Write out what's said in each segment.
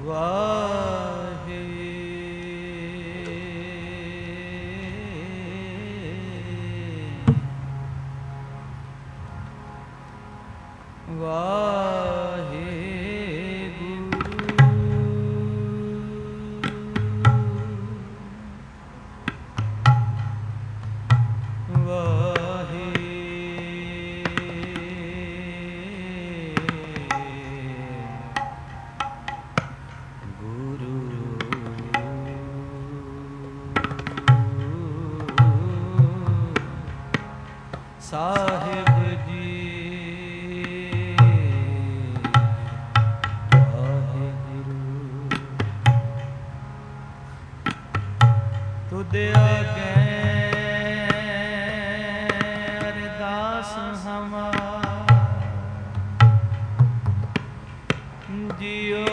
वाहे वाहे साहिब जी वाहिगुरु तुद आगे अरदास हमार जियो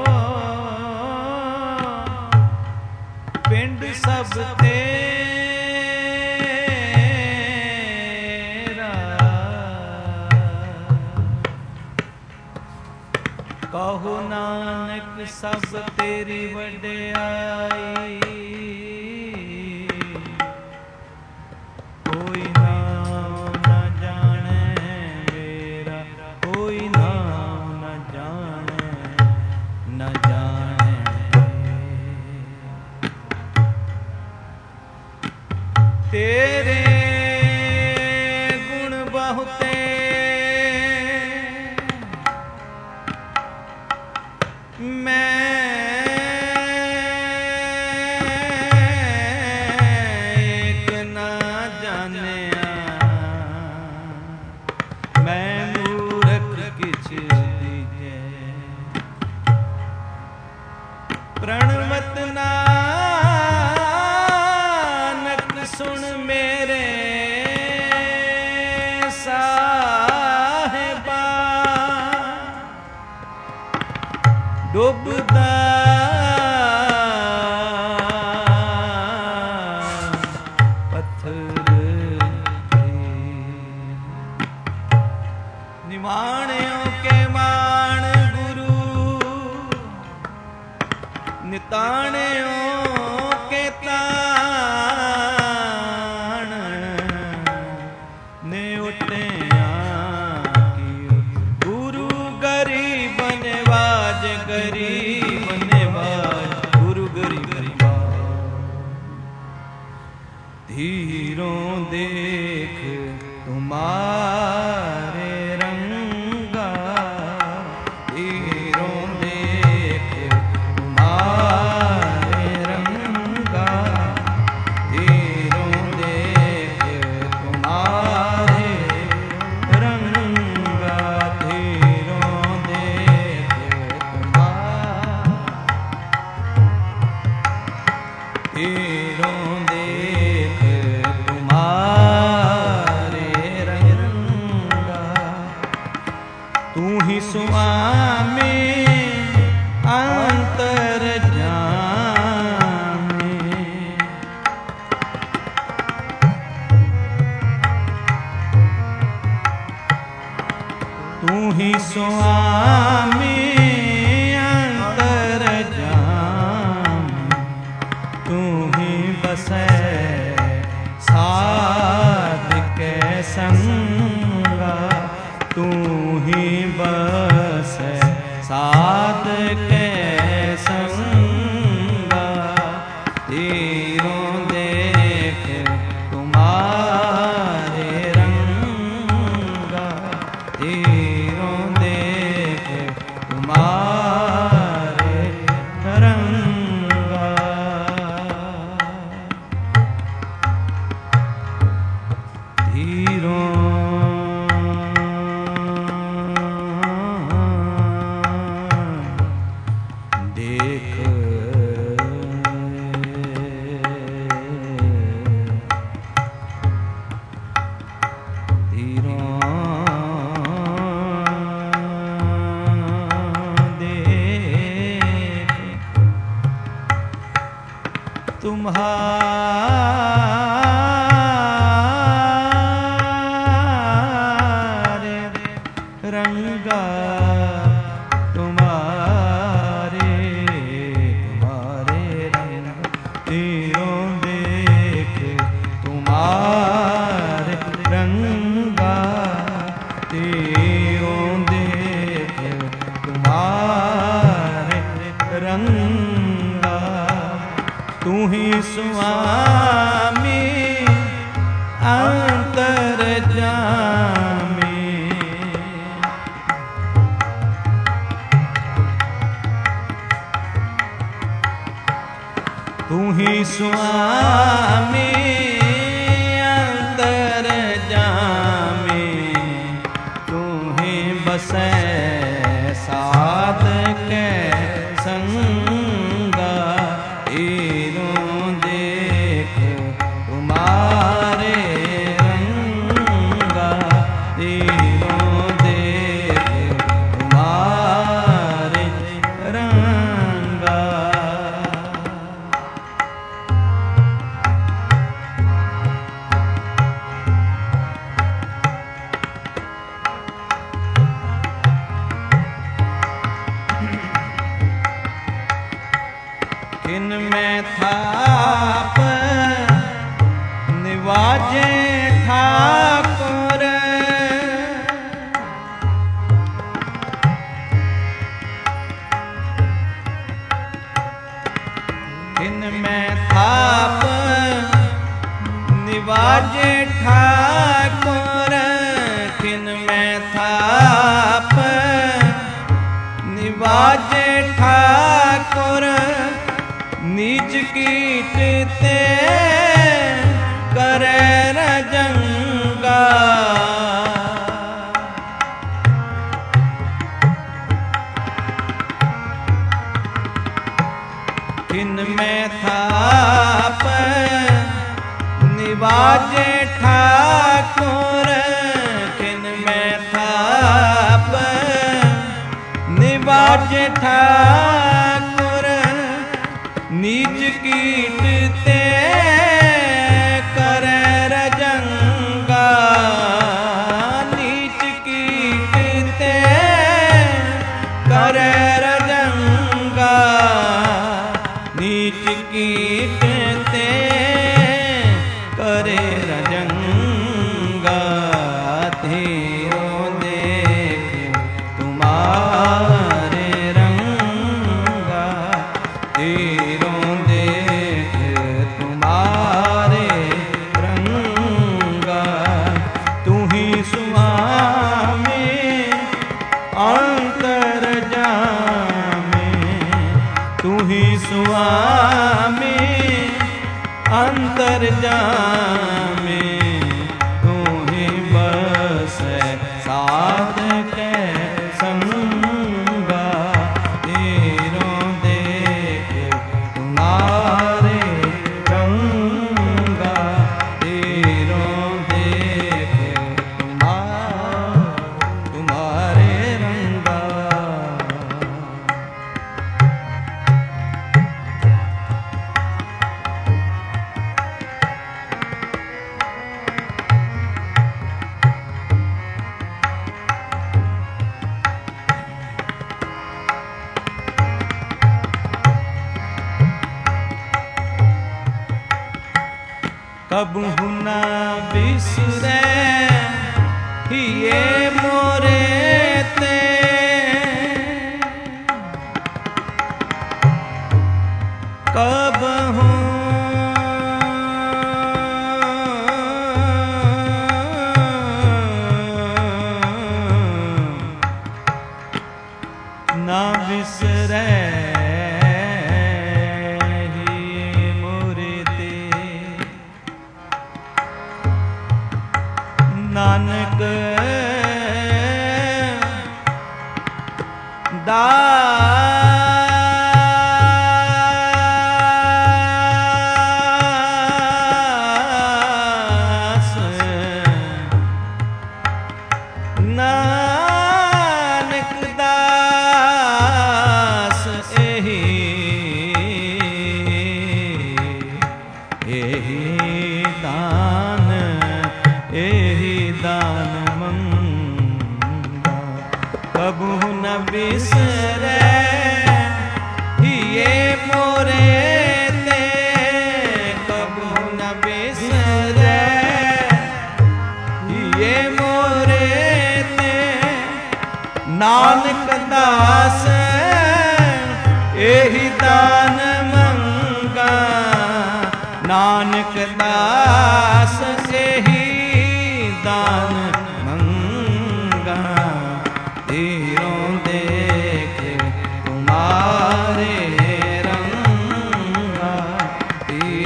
पिंड सब ते कहो नानक सब तेरी वड्याई कोई नाम न जाने मेरा कोई नाम न जाने तेरे गुण बहुते मैं एक ना जानिया मैं मूर्ख किछ दीजे प्रणवत नानक सुन मेरे साहिबा डुबदा पत्थर निमाणियों के मान गुरु निताणियों के ताण ने उठे गुरु गरीब नवाज गरीब नवाज गुरु गरीब धीरों देख तुम्हारे रंगा धीरों देख तुम्हारे रंगा धीरों देख तुम्हारे रंगा धीरों देख धीरों देख तुम्हारे रंगा तू ही स्वामी अंतर जाने तू ही स्वामी अंतर जाने तू ही बसे साध के संगा तू ही बस साध के संगा धीरों देख तुम्हारे रंगा धीरों देख तुम्हारे रंगा धीरों देख धीरों देख तुम्हारे रंगा तुम्हारे स्वामी अंतर जामी, तू ही बसै साध के संगा, तीरों देख तुम्हारे रंगा, तीरों देख तुम्हारे रंगा। इनमें थाप निवाजे ठाकुर, इनमें थाप निवाजे ठाकुर, इनमें थाप निवाजे ठाकुर, नीच कीटते करे रजंगा, इनमें थाप निवाजे ठाकुर, इनमें थाप निवाजे ठाकुर, नीच कीटते करे रजंगा, नीच कीटते करे रजंगा, नीच कीटते करे रजंगा, धीरों देख तुम्हारे रंगा, धीरों देख तुम्हारे रंगा, तू ही स्वामी अंतर जामी, तू ही स्वामी अंतर जामी, तू ही बस साध के संगा, तीरों देख तुम्हारे रंगा, तीरों देख तुम्हारे रंगा। कबहु न बिसरे हिये मोरे ते, कबहु न बिसरे नानक दास, नानक दास एही दान, एही दान मंगा, कबहु न बिसरे हिये मोरे ते, कबहु न बिसरे हिये मोरे ते, नानक दास एही दान मंगा, नानक दास एही दान मंगा, तीरों देख तुम्हारे रंगा,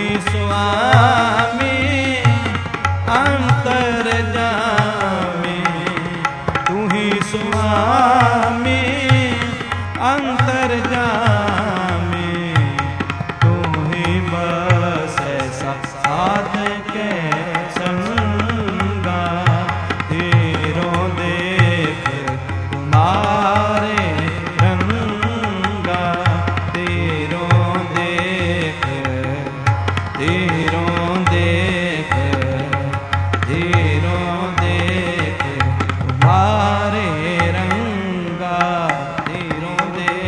ही स्वामी अंतर्यामी, तू ही स्वामी अंतर्यामी, तू ही बसे साध के संगा, तेरों देख तुम्हारे रंगा, तेरों देख तुम्हारे रंगा, तेरों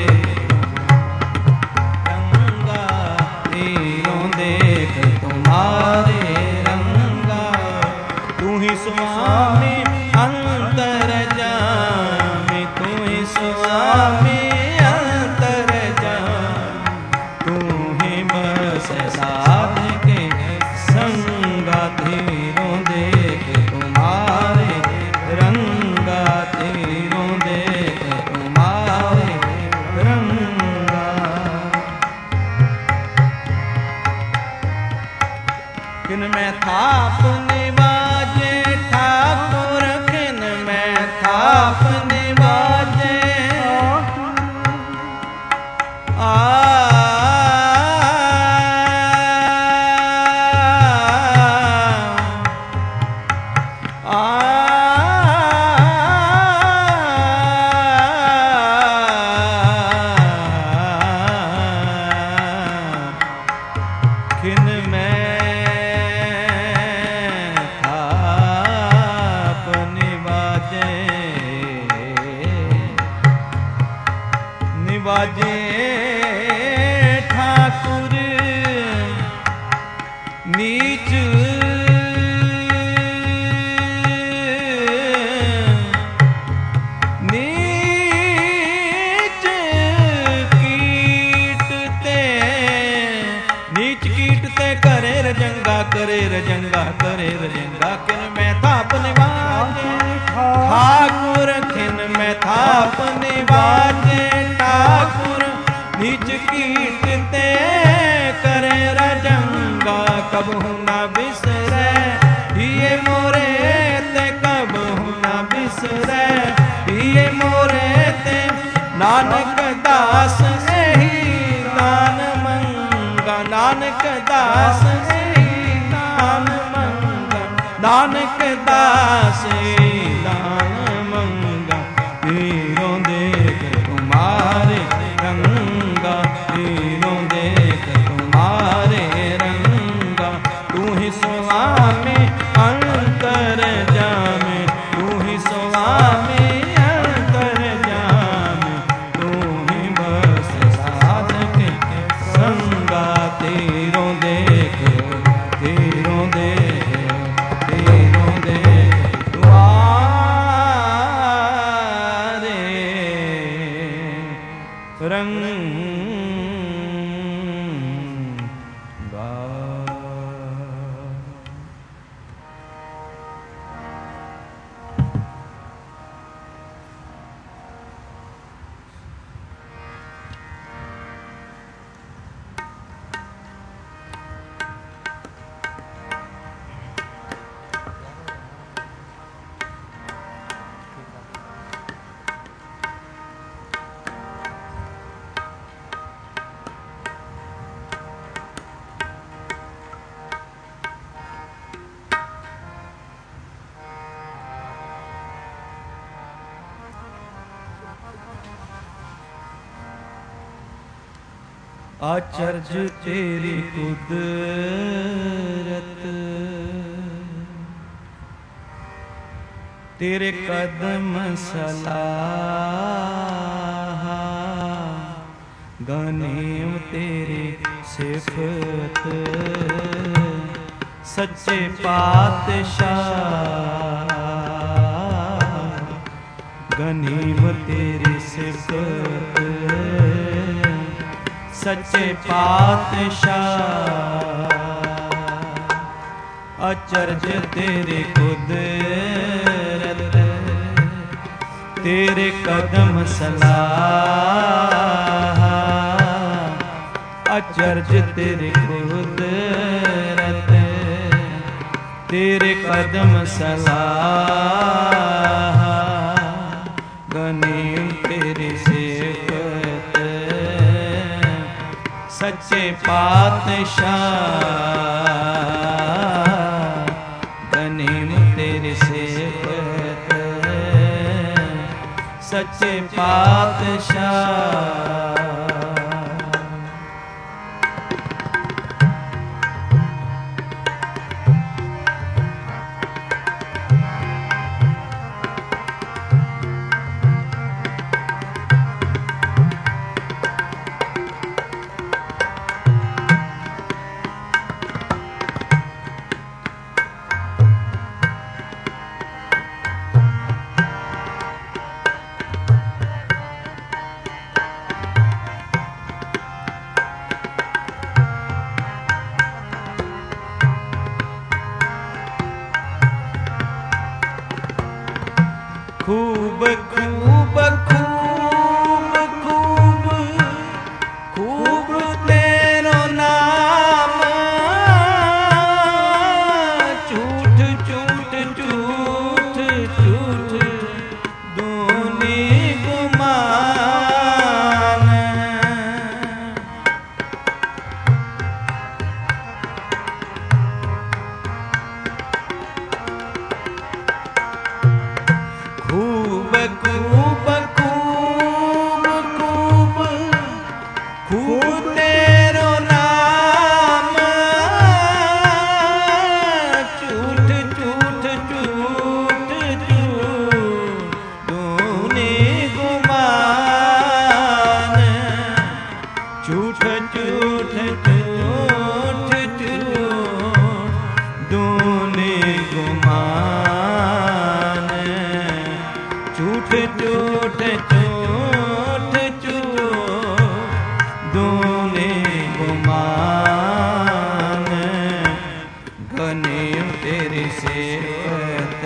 देख तुम्हारे रंगा, तू ही स्वामी अंतर्यामी, तू ही स्वामी अंतर्यामी, तू ही बस साध के संगा, तेरों देख तुम्हारे रंगा, तेरों देख तुम्हारे रंगा। किन में थाप निवाजे ठाकुर, किन में थाप निवाजे, किन में थाप निवाजे, निवाजे ठाकुर नीच नीच कीटते, नीच कीटते करे रजंगा, करे रजंगा, करे रजंगा। किन में थाप निवाजे ठाकुर, किन में थाप निवाजे ठाकुर, नीच कीटते करे रजंगा, कबहु न बिसरे ये मोरे ते, कबहु न बिसरे ये मोरे ते, नानक दास एही दान मंगा, नानक दास एही दान मंगा, नानक दास एही दान मंगा, तेरों देख तुम्हारे रंगा, तेरों देख तुम्हारे रंगा, तू ही स्वामी अंतर्यामी, तू ही स्वामी अंतर्यामी, तू ही बस साध के संगा, तेरों देख तुम्हारे रंगा। आचर्य तेरी कुदरत, तेरे कदम सलाह, गनीम तेरी सिफत, सच्चे पातशाह, गनीम तेरी सिफत, सच्चे पातशाह। अचरज तेरे कुदरत, तेरे कदम सलाह, अचरज तेरे कुदरत, तेरे कदम सलाह, गनीम तेरी सिफत, सच्चे पातशाह, गनीम तेरी सिफत, सच्चे पातशाह। खूब खूब खूब खूब खूब तेरो नाम, झूठ झूठ झूठ झूठ दूनी गुमान। खूब खूब खूब खूब खूब तेरो नाम, झूठ झूठ झूठ झूठ दूनी गुमान। झूठ झूठ झूठ झूठ दूनी गुमान। झूठ झूठ झूठ झूठ दूनी गुमान। गनीम तेरी सिफत,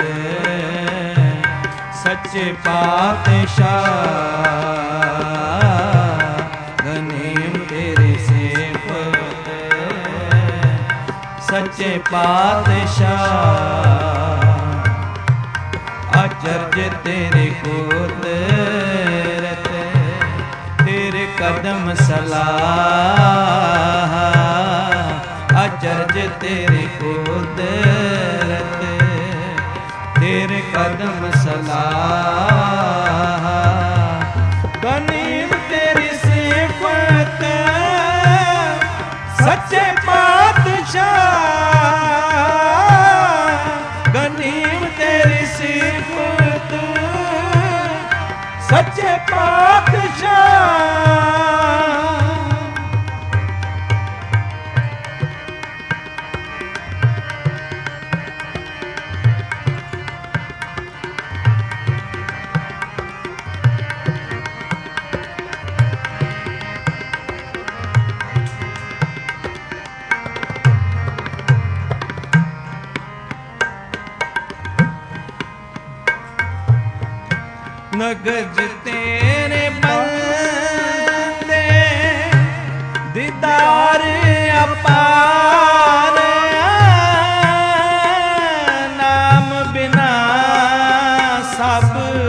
सच्चे पातशाह, गनीम तेरी सिफत, सच्चे पातशाह। अचरज तेरे कुदरत, तेरे कदम सलाह, अचरज तेरे कुदरत, तेरे कदम सलाह। गनीम तेरी सिफत, सच्चे पातशाह, गनीम तेरी सिफत, सच्चे पातशाह। नगज तेरे बंदे, दीदार अपार, नाम बिना सब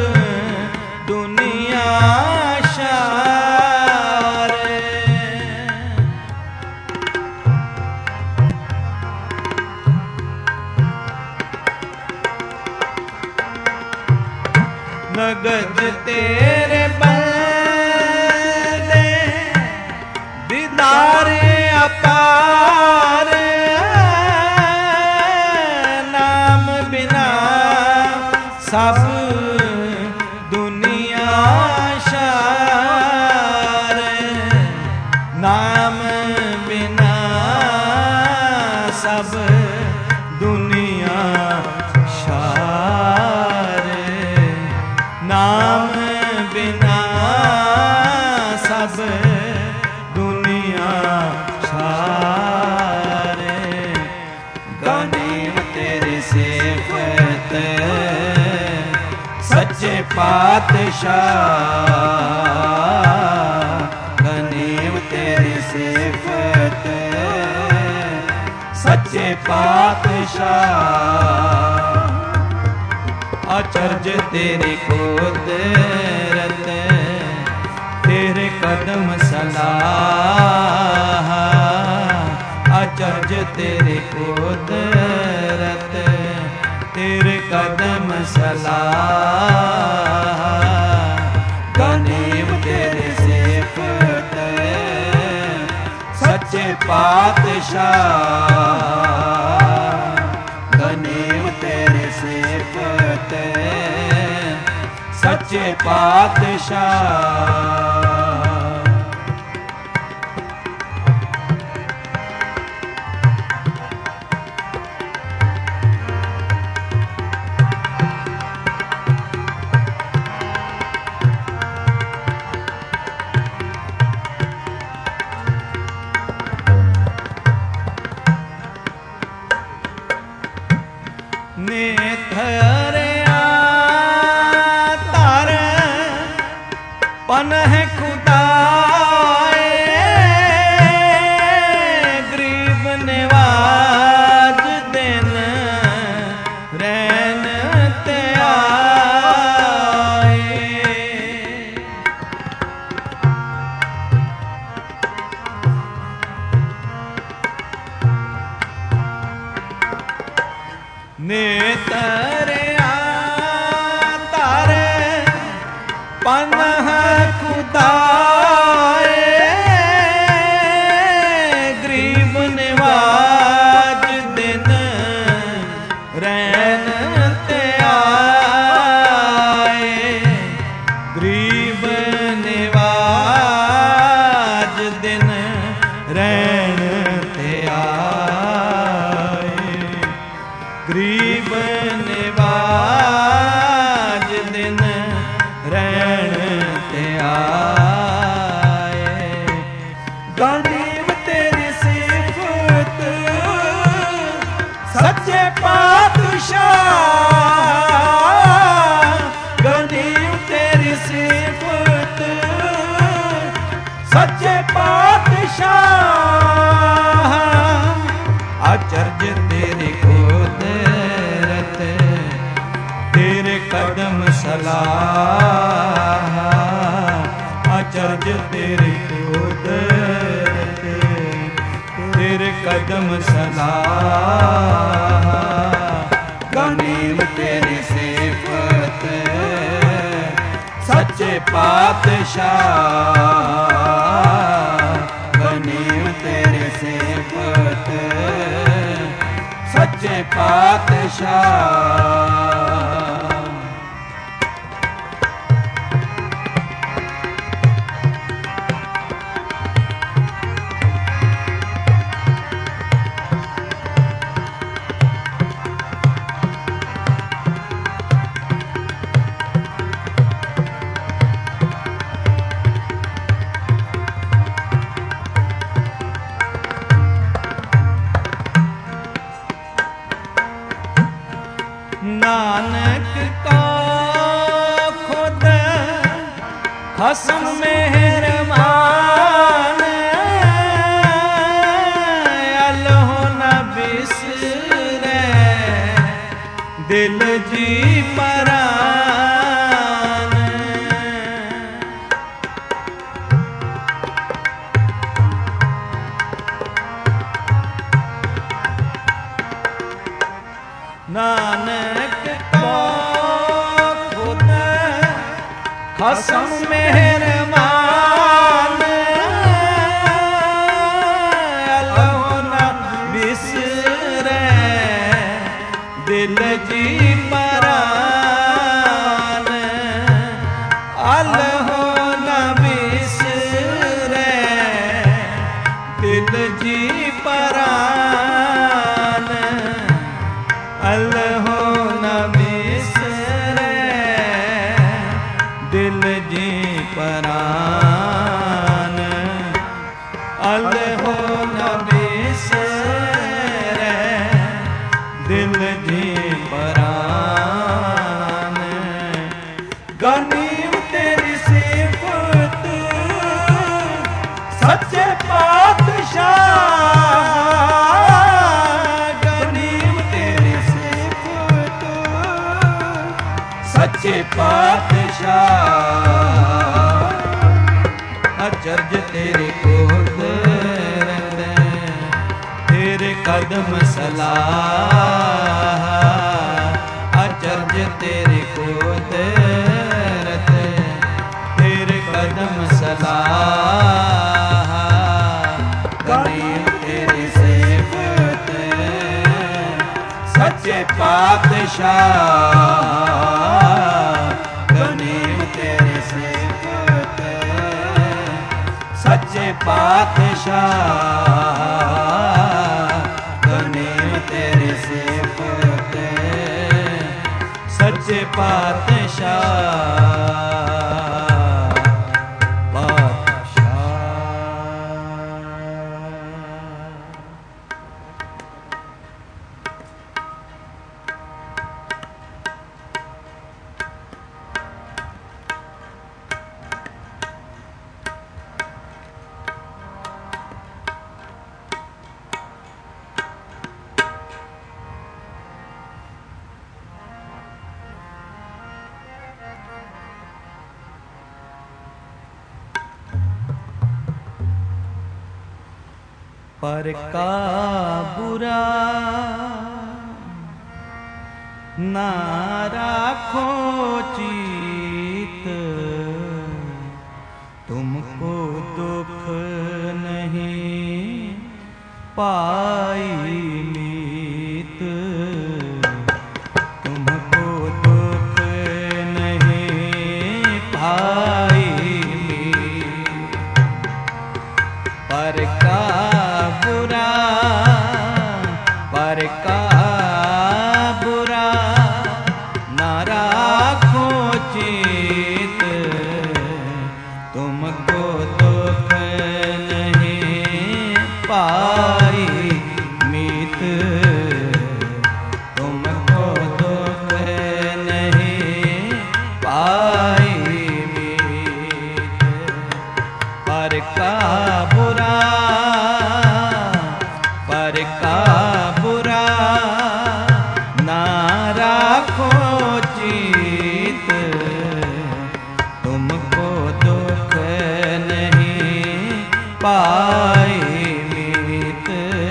दुनिया शार। नगज तेरे बंदे, दीदार अपार, नाम बिना सब दुनिया शार। नाम बिना सब दुनिया शार। नाम बिना सब दुनिया शार। गनीम तेरी सिफत, सच्चे पातशाह, गनीम तेरी सिफत, सच्चे पातशाह। अचरज तेरी कुदरत, तेरे कदम सलाह। अचरज तेरी कुदरत, तेरे कदम सलाह। गनीम तेरे सिफत, सच्चे पातशाह। गनीम तेरे सिफत, सच्चे पातशाह। नेथरिया तार पनह खुदाए, गरीब निवाज दिन रैन ते आए। नेतरिया तारे पनह खुदाए, गरीब निवाज दिन रैन ते आए। गरीब निवाज दिन रैन ते आए। गरीब निवाज दिन रैन ते आए। गनीम तेरी सिफत, सच्चे पातशाह। गनीम तेरी सिफत, सच्चे पातशाह। अचरज तेरी कुदरत, तेरे कदम सलाह। अचरज तेरी कुदरत, तेरे कदम सलाह। गनीम तेरी सिफत, सच्चे पातशाह। गनीम तेरी सिफत, सच्चे पातशाह। नानक को खुद हसन मेहरबान, अल्लाह न बिसरे दिल जी परान। नानक को खुद हसन मेहरबान, अल्लाह न बिसरे दिल जी परान। अल्लाह न बिसरे दिल जी परान। अल्लाह न बिसरे दिल जी परान। अल्लाह न बिसरे दिल जी परान। गनीम तेरी सिफत, सच्चे पातशाह। सच्चे पातशाह अचरज तेरे कुदरत तेरे कदम सलाह अचरज तेरे कुदरत तेरे कदम सलाह गरीब तेरी सिफत सच्चे पातशाह गरीब तेरी सिफत सच्चे पातशाह गरीब तेरी सिफत सच्चे पातशाह पर का बुरा ना राखो चीत तुमको दुख नहीं पाई मीत तुमको दुख नहीं पाई मीत पर का बुरा पर का बुरा ना राखो चीत तुमको दुख नहीं पाई मीत तुमको दुख नहीं पाई मीत पर का बुरा पर का बुरा ना राखो चीत तुमको दुख नहीं पाई मीत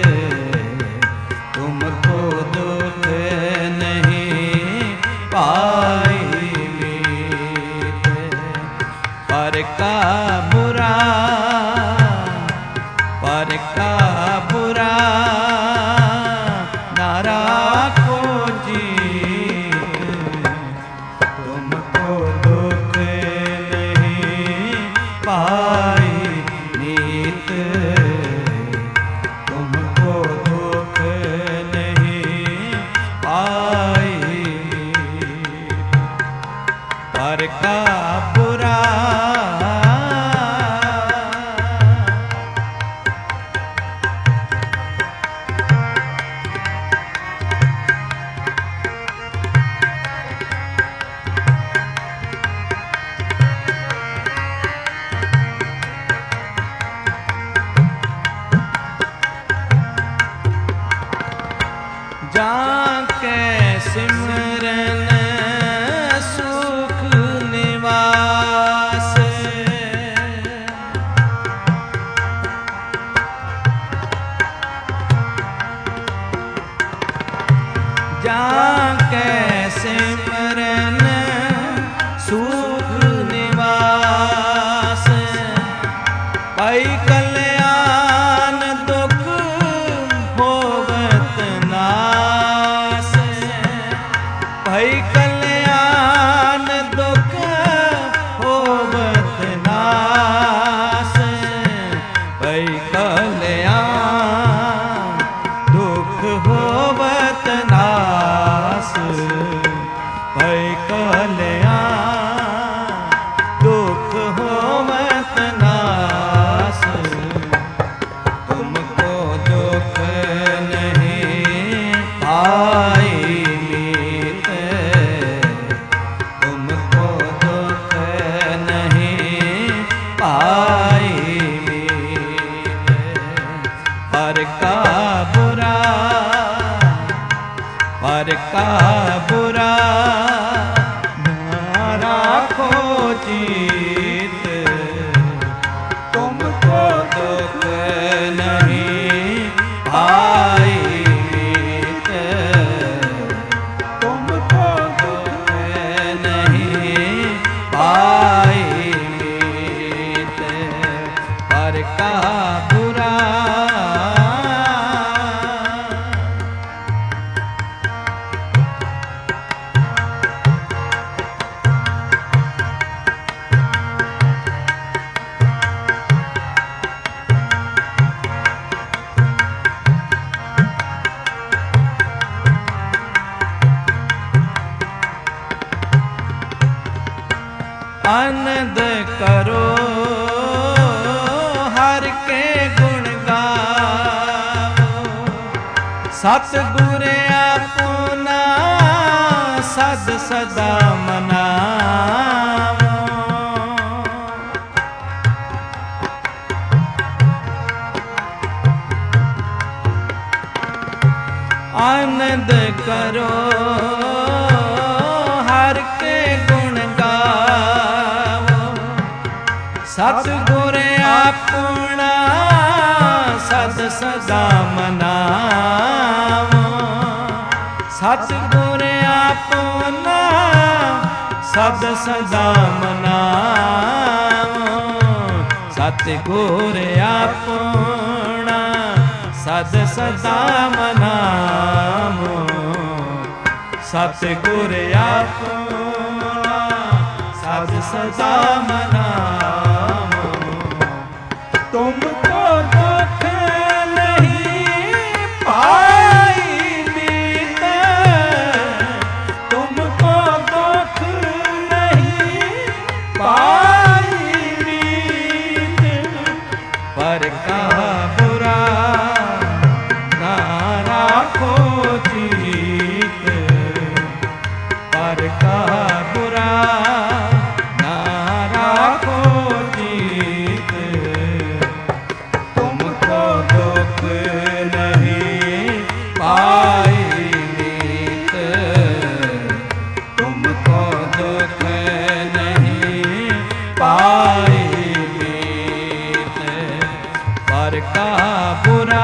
तुमको दुख नहीं पाई मीत पर का बुरा पर का बुरा ना राखो चीत तुमको दुख नहीं पाई मीत तुमको दुख नहीं पाई मीत पर का बुरा जाके सिमरन सुख निवास जाके सिमरन सुख निवास पाई कल्याण दुख होवत नास भई कल्याण दुख होवत नास भई कल्याण दुख होवत नास भई कल्याण दुख होवत नास तुमको दुख नहीं पाई मीत तुमको दुख नहीं पाई मीत पर का बुरा पर का बुरा ना ਆਨੰਦ ਕਰੋ ਹਰ ਕੇ ਗੁਣ ਗਾਵੋ, ਸਤਿਗੁਰ ਆਪਣਾ ਸਦ ਸਦਾ ਮਨਾਵੋ। ਆਨੰਦ ਕਰੋ ਹਰ ਕੇ ਗੁਣ ਗਾਵੋ, ਸਤਿਗੁਰ ਆਪਣਾ ਸਦ ਸਦਾ ਮਨਾਵੋ, ਸਤਿਗੁਰ ਆਪਣਾ ਸਦ ਸਦਾ ਮਨਾਵੋ, ਸਤਿਗੁਰ ਆਪਣਾ ਸਦ ਸਦਾ ਮਨਾਵੋ, ਸਤਿਗੁਰ ਆਪਣਾ ਸਦ ਸਦਾ ਮਨਾਵੋ। ਤੁਮ ਕੋ ਦੁਖ ਨਹੀਂ ਪਾਈ ਮੀਤ, ਤੁਮ ਕੋ ਦੁਖ ਨਹੀਂ ਪਾਈ ਮੀਤ, ਪਰ ਕਹਾ ਬੁਰਾ ਨਾ ਰਾਖੋ ਚੀਤ, ਪਰ ਕਹਾ ਬੁਰਾ ਨਾ ਰਾਖੋ ਚੀਤ, ਤੁਮਕੋ ਦੁਖ ਨਹੀਂ ਪਾਈ ਮੀਤ, ਤੁਮਕੋ ਦੁਖ ਨਹੀਂ ਪਾਈ ਮੀਤ, ਪਰ ਕਹਾ ਬੁਰਾ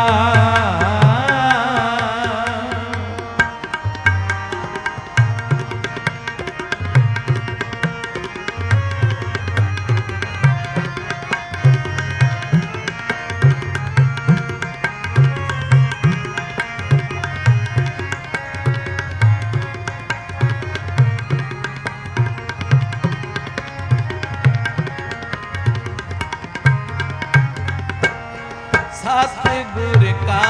सतगुर का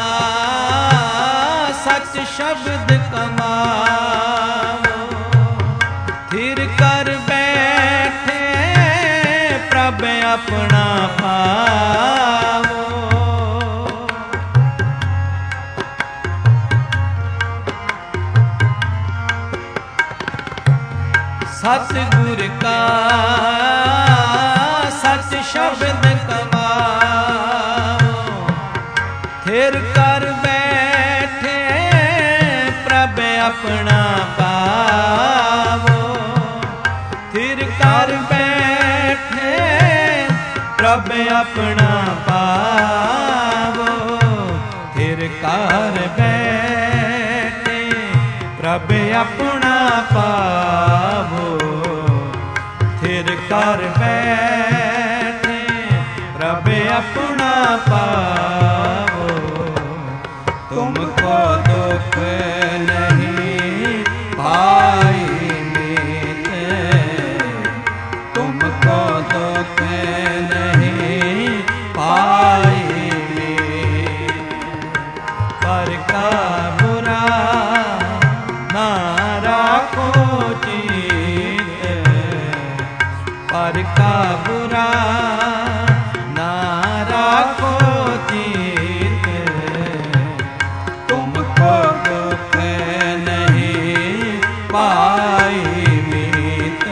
सच शब्द कमाओ, थिर कर बैठे प्रभ अपना पावो। सतगुर का सच शब्द कमाओ, थिर कर बैठे प्रभ अपना पावो, थिर कर बैठे प्रभ अपना पावो, थिर कर बैठे प्रभ अपना पावो, थिर कर बैठे प्रभ अपना पावो। तुमको दुख नहीं पाई मीत, तुमको दुख नहीं पाई मीत, पर का बुरा ना राखो चीत, पर का बुरा ना राखो चीत, तुमको दुख नहीं पाई मीत,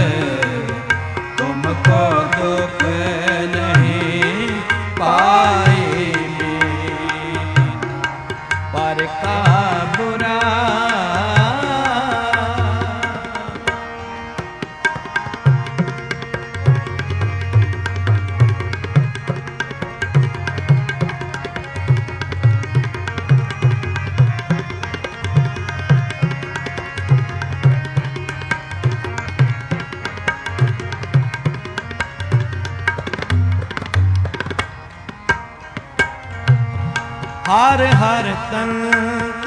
तुमको दुख नहीं पाई मीत, पर का बुरा हर हर तंत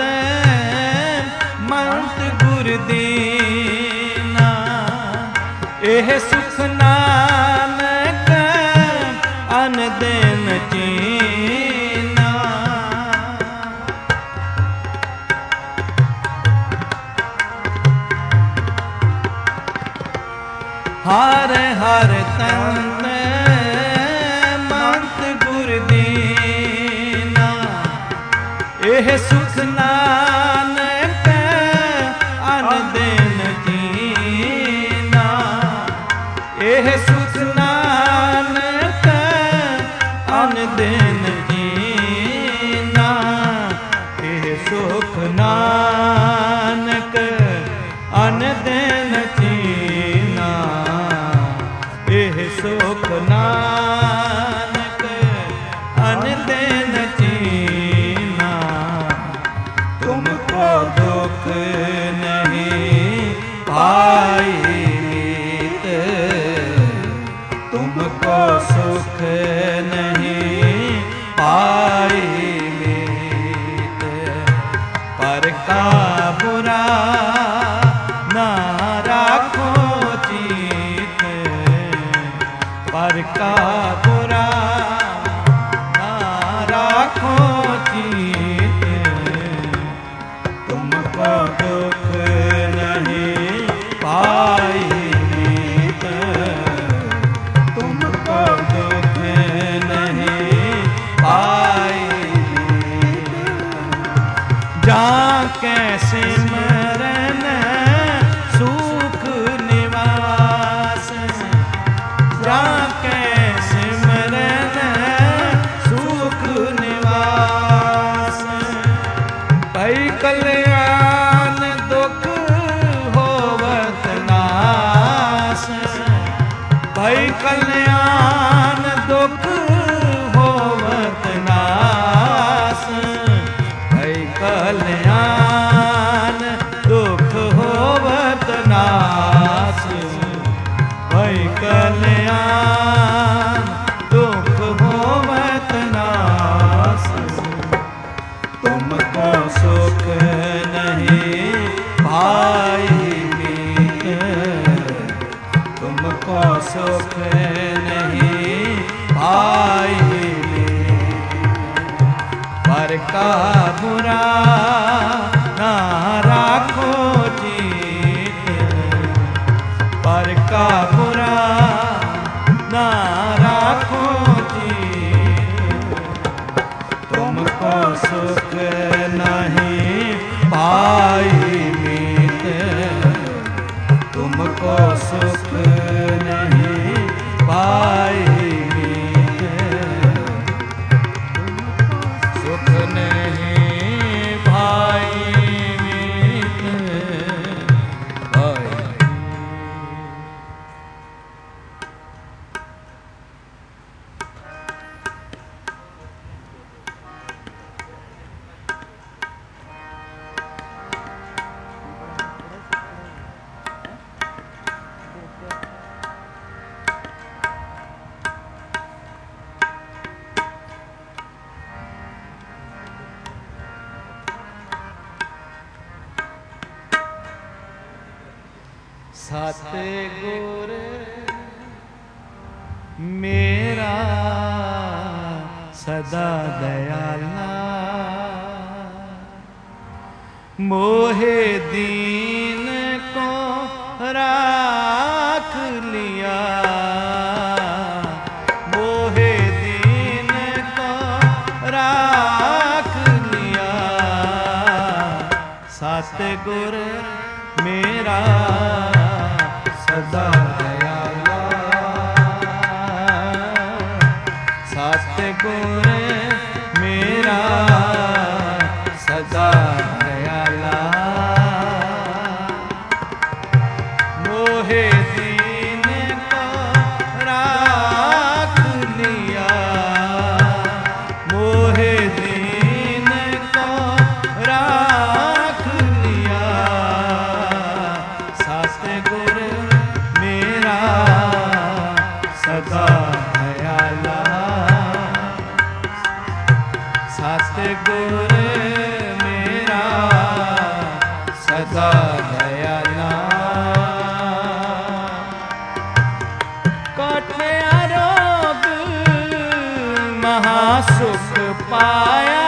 मंत गुर दीना, एह सुख नानक अन दिन चीना। ਹਰ ਹਰ ਤੰਤ ਮੰਤ ਗੁਰ ਦੀਨਾ। ਇਹ ਸੁਖ ਨਾਨਕ ਅਨ ਦਿਨ ਜੀਨਾ। ਇਹ ਸੁਖ ਨਾਨਕ ਅਨ ਦਿਨ ਜੀਨਾ। ਇਹ ਸੁਖ ਨਾਨਕ ਅਨ ਦਿਨ ਜੀਨਾ। ਇਹ ਸੁਖ ਨਾਨਕ ਅਨ ਦਿਨ ਜੀਨਾ। ਤੁਮ ਕੋ ਦੁਖ ਨਹੀਂ ਪਾਈ मीत। तुम को सुख नहीं पाई मीत। पर का बुरा ना राखो चीत। पर का बुरा ना राखो चीत। तुमको दुख नहीं पाई मीत। तुमको दुख नहीं पाई मीत। जा कैसे मरन सुख निवास। जा कैसे मरन सुख निवास। भई कल्याण दुख होवत नास। भई कल्याण दुख होवत नास। भई कल्याण दुख होवत नास। भई कल्याण दुख होवत नास। तुमको सुख नहीं पाई मीत। तुमको सुख नहीं पाई मीत। पर का बुरा ना राखो चीत। पर का बुरा ना राखो चीत। तुमको सुख नहीं पाई मीत। तुमको सुख नहीं पाई मीत। सुख नहीं पाई मीत। पाई। सतगुर मेरा सदा दयाला। मोहे दीन को राख लिया। मोहे दीन को राख लिया। सतगुर मेरा सदा दयाला। सतगुर मेरा सदा दयाला। मोहे दीन को राख लिया। मोहे दीन को राख लिया। सतगुर मेरा सदा दयाला। सतगुर मेरा सदा दयाला। कोठे आरोग महासुख पाया।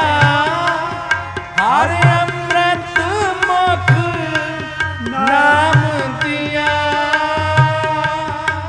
हर अमृत मुख नाम दिया।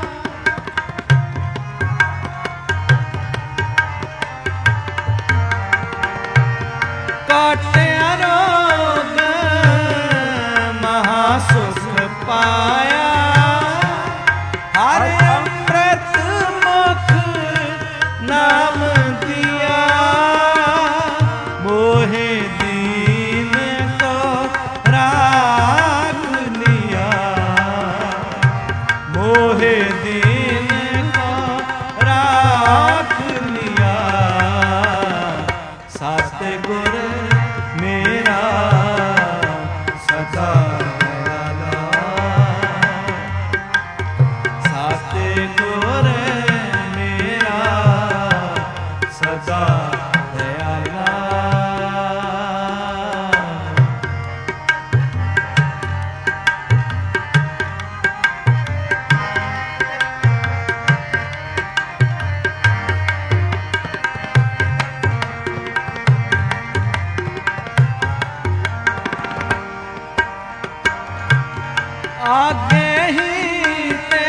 आगे ही ते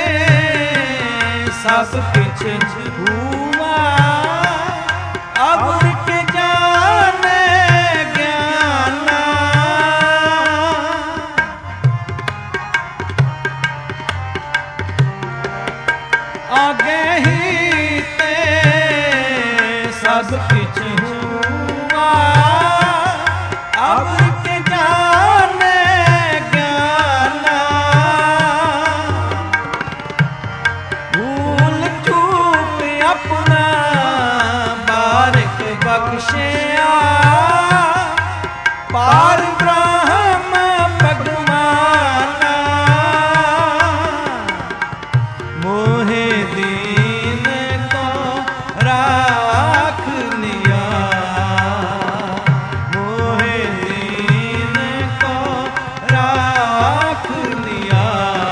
सब किछ हुआ अब के जाने ज्ञाना आगे ही ते सब किछ हुआ अब के जाने ज्ञाना भूल चूक अपना बारिक बख्शिया पार ब्रह्म भगवाना मोहे दीन को राख लिया मोहे दीन को राख लिया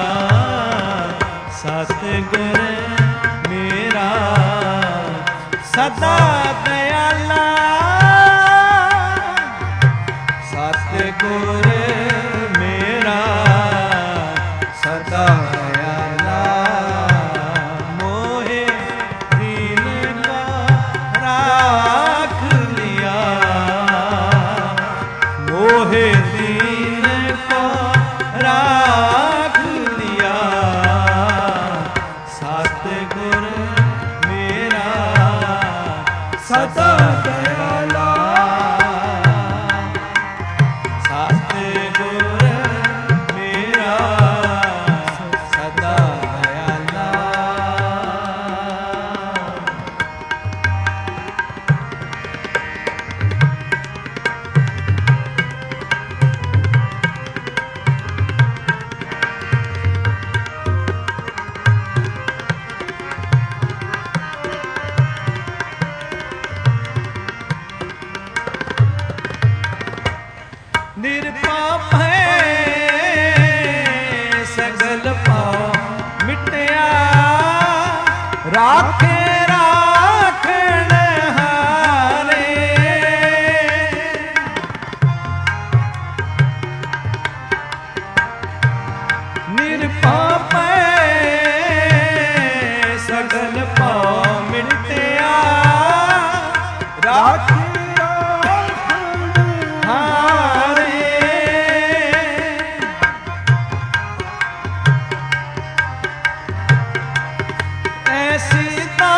सतगुर मेरा सदा दयाला सतगुर मेरा सदा दयाला मोहे दीन को राख लिया मोहे दीन को राख लिया सतगुर मेरा सदा दयाला सतगुर मेरा सदा दयाला निरपाप है सगल पाप मिटया राखे राखण हारे निरपाप है सगल पाप मिटया राखे ऐसी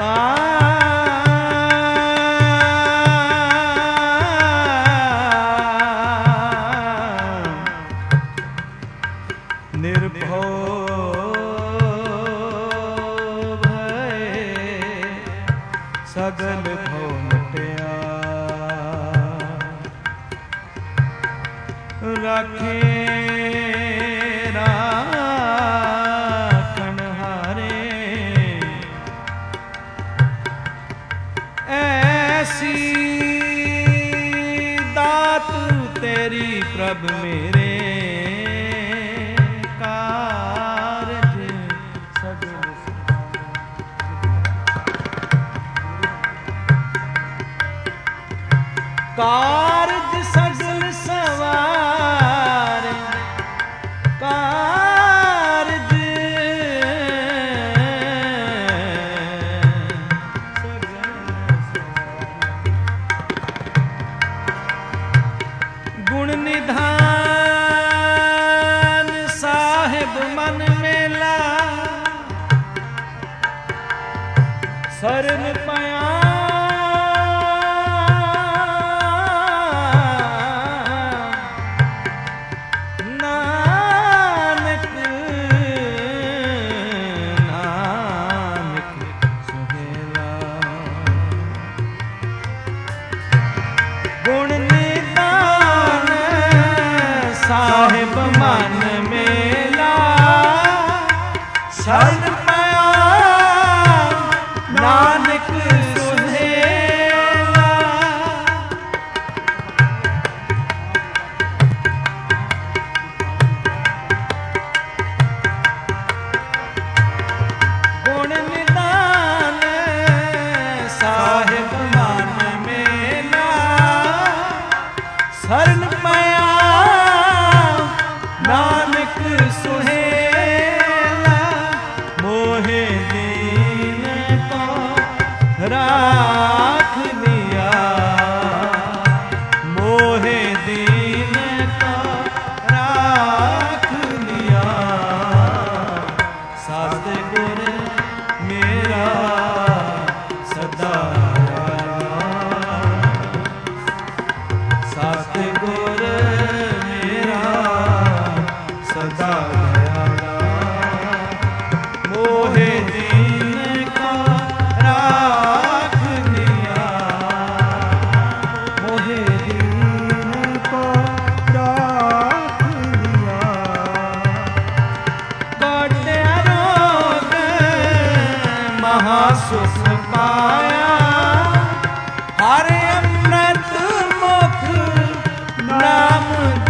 ਸਗਲ ਭਉ ਮਿਟਿਆ ਰਾਖੇ ਰਾਖਣ ਹਾਰੇ ਐਸੀ ਦਾਤ ਤੇਰੀ ਪ੍ਰਭ ਮੇਰੇ ਕਾਰਜ ਸਗਲ ਸਵਾਰੇ ਕਾਰਜ ਗੁਣ ਨਿਧਾਨ ਸਾਹਿਬ ਮਨ ਮੇਲਾ ਸਰਨ ਪਾਇਆ ਸਾਹਿਬ ਮਨ ਮੇਲਾ ਸਰਨ ਪਾਇਆ ਨਾਨਕ ਸੁਹੇਲਾ ਗੁਣ ਨਿਧਾਨ ਸਾਹਿਬ ਮਨ ਮੇਲਾ ਸਰਨ ਪਾਇਆ ਨਾਨਕ ਸੁਹੇਲਾ ਮੋਹਿ ਦੀਨ ਕੋ ਰਾਖ ਲਿਆ ਮੋਹਿ ਦੀਨ ਕੋ ਰਾਖ ਲਿਆ ਸਤਿਗੁਰ ਮੇਰਾ ਸਦਾ ਸਤਿਗੁਰ ਸਦਾ ਦਇਆਲਾ ਮੋਹਿ ਦੀਨ ਕੋ ਰਾਖ ਲਿਆ ਮੋਹਿ ਦੀਨ ਕੋ ਰਾਖ ਲਿਆ ਕਾਟਿਆ ਰੋਗ ਮਹਾ ਸੁਖ ਪਾਇਆ ਹਰਿ ਅੰਮ੍ਰਿਤ ਮੁਖ ਨਾਮ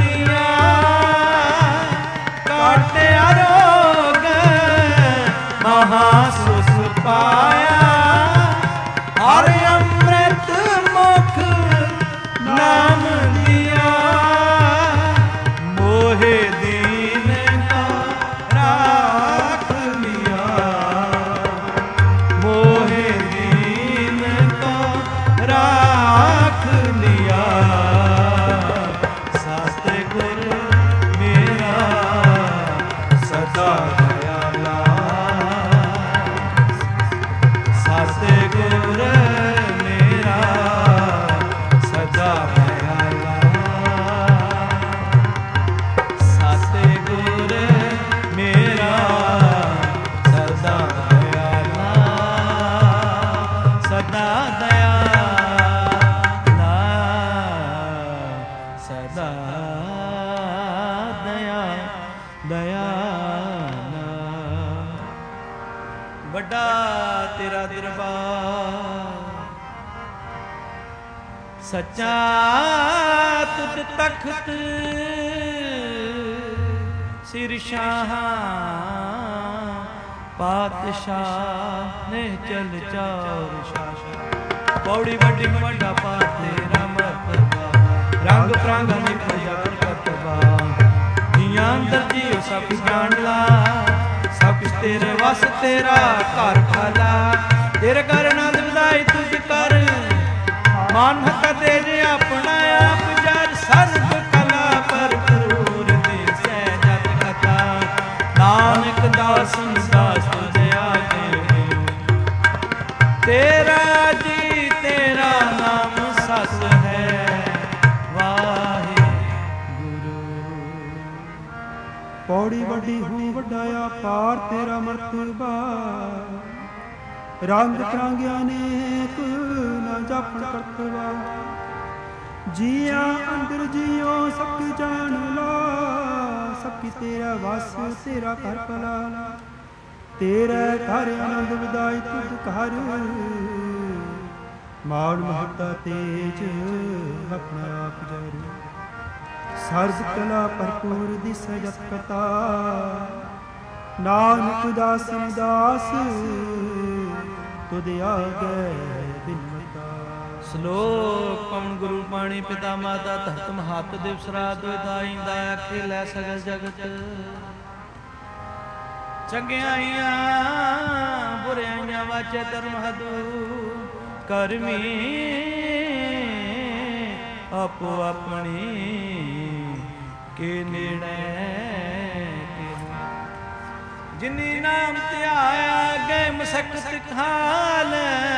ਕਾਟਿਆ ਰੋਗ ਮਹਾ ਸੁਖ ਪਾਇਆ ਹਰਿ ਅੰਮ੍ਰਿਤ ਮੁਖ ਨਾਮ ਦਿਆ ਮੋਹਿ ਦੀਨ ਕੋ ਰਾਖ ਲਿਆ ਮੋਹਿ ਦੀਨ ਕੋ ਰਾਖ ਲਿਆ ਸਤਿਗੁਰ ਮੇਰਾ ਸਦਾ ਦਇਆਲਾ ਸਤਿਗੁਰ ਮੇਰਾ ਸਦਾ ਦਇਆਲਾ ਸਤਿਗੁਰ ਮੇਰਾ ਸਦਾ ਦਇਆਲਾ ਸਦਾ ਦਇਆਲਾ ਸਦਾ ਦਇਆਲਾ ਵੱਡਾ ਤੇਰਾ ਦਰਬਾਰ ਸੱਚਾ ਤੁਧ ਤਖਤ ਸਿਰ ਸ਼ਾਹ ਪਾਤਸ਼ਾਹ ਨੇ ਚਲ ਚਾਰ ਸ਼ਾਹ ਪੌੜੀ ਵੱਡੀ ਵੱਡਾ ਪਾ ਤੇਰਾ ਮਰਤਬਾ ਰੰਗ ਪ੍ਰਾਂਗ ਨਿਖ ਜਗਤ ਕਰਤਬਾ ਦੀਆਂ ਅੰਦਰ ਜੀਉ ਸਭ ਜਾਣ ਲਾ ਸਭ ਕੁਛ ਤੇਰੇ ਵਸ ਤੇਰਾ ਘਰ ਖਾਲਾ ਤੇਰੇ ਘਰ ਆਨੰਦ ਵਧਾਈ ਤੁਝ ਕਰ ਮਨ ਹੱਕ ਦੇ ਜੇ ਆਪਣਾ ਆਪ ਜਰ ਸਰਬ ਕਲਾ ਭਰਪੂਰ ਦੇ ਸਹਿਜਤ ਕਥਾ ਨਾਨਕ ਦਾਸ ਦਾਸ ਤੁਝ ਆਗੇ ਤੇਰਾ ਜੀ ਤੇਰਾ ਨਾਮ ਸਸ ਹੈ ਵਾਹਿਗੁਰੂ। ਪੌੜੀ ਵੱਡੀ ਹੂੰ ਵੱਡਾ ਅਪਾਰ ਤੇਰਾ ਮਰਤਬਾ, ਰੰਗ ਤਰਾਂਗਿਆਂ ਅਨੇਕ ਨਾ ਜਾਪਣ ਕਰਤਵਾ। ਜੀਆਂ ਅੰਦਰ ਜੀਓ ਸਭ ਜਾਣ ਲਾ, ਸਭ ਤੇਰਾ ਵਸ ਤੇਰਾ ਘਰ ਭਲਾ। ਤੇਰੇ ਘਰ ਆਨੰਦ ਵਿਦਾਈ ਤੁਧ ਘਰ, ਮਾਣ ਮਹੱਤਾ ਤੇਜ ਆਪਣਾ ਆਪ ਜਾਰੂ। ਸਰਬ ਕਲਾ ਭਰਪੂਰ ਦਿਸੈ ਜਪ ਕਥਾ, ਨਾਨਕ ਦਾਸਨ ਦਾਸ ਤੁਧ ਆਗੈ ਬਿਨਮਤਾ। ਸ਼ਲੋਕ ਪਵਨ ਗੁਰੂ ਪਾਣੀ ਪਿਤਾ ਮਾਤਾ ਧਰਤ ਮਹੱਤ ਦਿਵਸ ਰਾਤ ਦਾਇਂਦਾ ਆਖੇ ਲੈ ਸਗਲ ਜਗਤ। ਚੰਗਿਆਈਆਂ ਬੁਰਿਆਈਆਂ ਵਾਚੇ ਧਰਮ ਹਦੂ, ਕਰਮੀ ਆਪੋ ਆਪਣੀ ਕੇ ਨੇੜੇ। ਜਿਨੀ ਨਾਮ ਧਿਆਇਆ ਗਏ ਮਸਕਤ ਖਾਲ,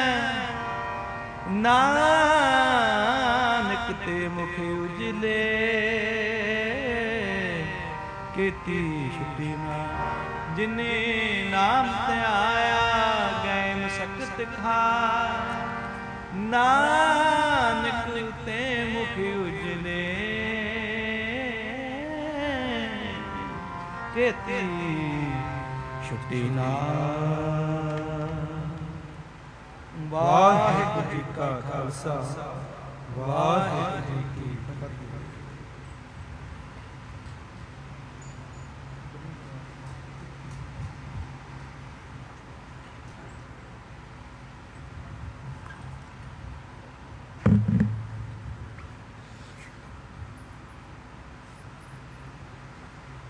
ਨਾਨਕ ਤੇ ਮੁਖ ਉਜਲੇ। ਕੀਤੀ ਛੁੱਟੀ ਨਾ ਜਿਨੇ ਨਾਮ ਧਿਆਇਆ ਗਏ ਮਸਕਤ ਖਾਲ, ਨਾਨਕ ਤੇ ਮੁਖ ਉਜਲੇ। ਕੀਤੀ ਛੁੱਟੀ ਨਾ। ਵਾਹਿਗੁਰੂ ਜੀ ਕਾ ਖਾਲਸਾ, ਵਾਹਿਗੁਰੂ ਜੀ